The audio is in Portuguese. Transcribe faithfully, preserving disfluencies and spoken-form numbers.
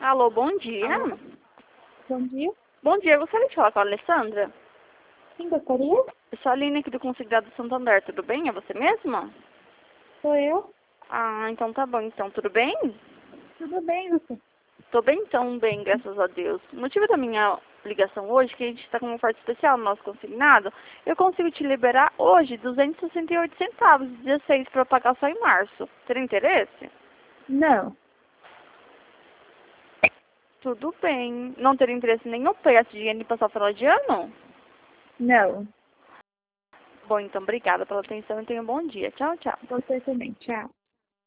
Alô, bom dia. Alô? Bom dia. Bom dia, eu gostaria de falar com a Alessandra. Quem gostaria? Eu sou a Aline aqui do Consignado Santander, tudo bem? É você mesma? Sou eu. Ah, então tá bom. Então, tudo bem? Tudo bem, você? Tô bem, então, bem, graças a Deus. O motivo da minha ligação hoje é que a gente está com uma oferta especial no nosso consignado. Eu consigo te liberar hoje duzentos e sessenta e oito centavos, dezesseis para pagar só em março. Teria interesse? Não. Tudo bem. Não teria interesse nenhum pegar esse dinheiro e passar o final de ano? Não. Bom, então, obrigada pela atenção e tenha um bom dia. Tchau, tchau. Você também. Tchau.